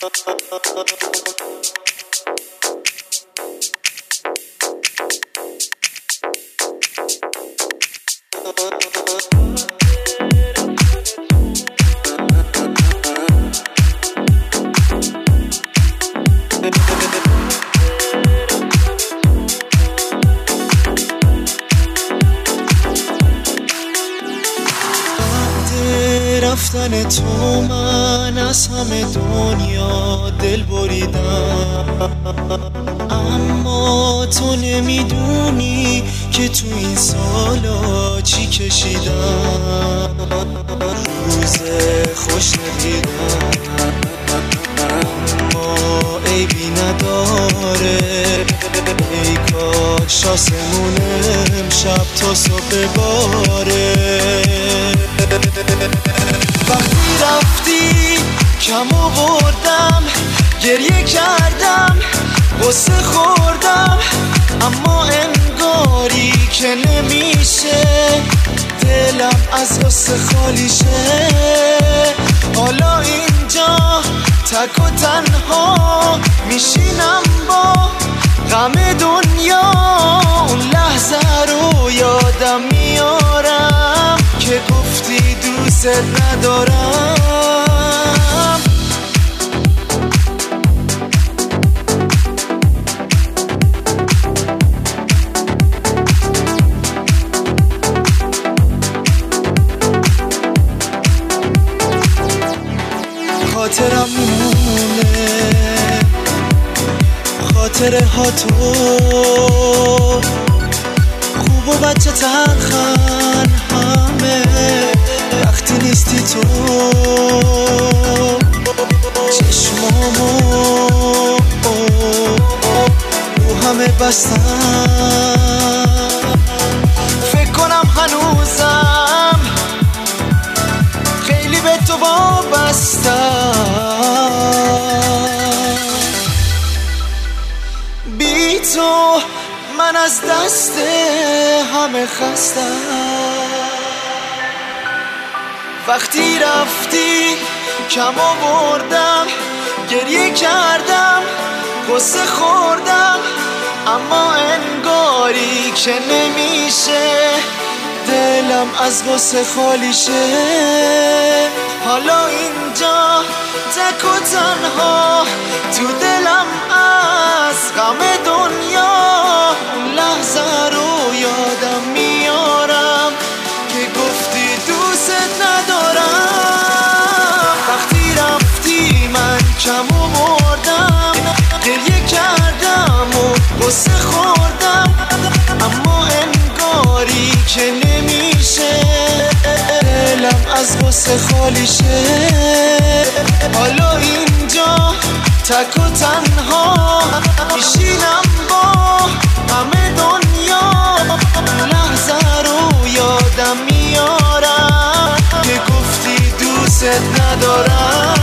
رفتن تو من از همه دنیا دل بریدم، اما تو نمیدونی که تو این سالا چی کشیدم. روز خوش ندیدم اما عیبی نداره، ای کاش آسمون امشب تا صبح باره. وقتی رفتی کم آوردم، گریه کردم، غصه خوردم، اما انگاری که نمیشه دلم از غصه خالی شه. حالا اینجا تک و تنها میشینم با غم دنیا، اون لحظه رو یادم میارم که گفتی دوست ندارم. خاطرم میمونه، خاطره ها تو خوب و بچه تلخن همه، وقتی نیستی تو چشمامو رو همه بستم. فکر کنم هنوزم خیلی به تو وابستم، بی تو من از دست همه خستم. وقتی رفتی کم آوردم، گریه کردم، غصه خوردم، اما انگاری که نمیشه دلم از غصه خالی شه. حالا اینجا تک و تنها تو دلم از غم دنیا، اون لحظه رو یادم میارم که گفتی دوست ندارم. وقتی رفتی من کم آوردم، گریه کردم و غصه خوردم، اما انگاری که نمیشه دلم از غصه خالی شه. حالا اینجا تک و تنها میشینم با همه دنیا، لحظه رو یادم میارم که گفتی دوست ندارم.